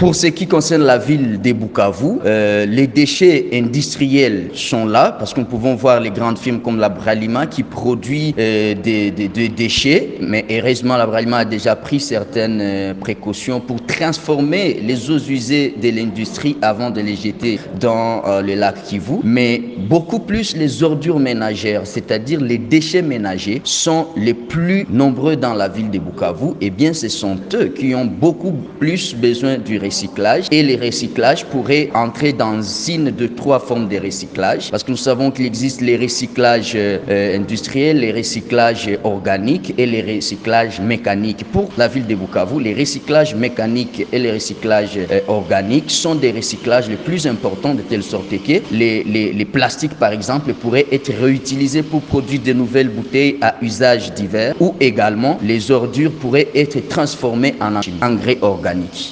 Pour ce qui concerne la ville de Bukavu, les déchets industriels sont là parce que nous pouvons voir les grandes firmes comme la Bralima qui produit des déchets, mais heureusement la Bralima a déjà pris certaines précautions pour transformer les eaux usées de l'industrie avant de les jeter dans le lac Kivu. Mais beaucoup plus les ordures ménagères, c'est-à-dire les déchets ménagers, sont les plus nombreux dans la ville de Bukavu. Eh bien, ce sont eux qui ont beaucoup plus besoin du recyclage, et les recyclages pourraient entrer dans une de trois formes de recyclage, parce que nous savons qu'il existe les recyclages industriels, les recyclages organiques et les recyclages mécaniques. Pour la ville de Bukavu, les recyclages mécaniques et les recyclages organiques sont des recyclages les plus importants, de telle sorte que les plastiques, par exemple, pourraient être réutilisés pour produire de nouvelles bouteilles à usage divers, ou également les ordures pourraient être transformées en engrais organiques.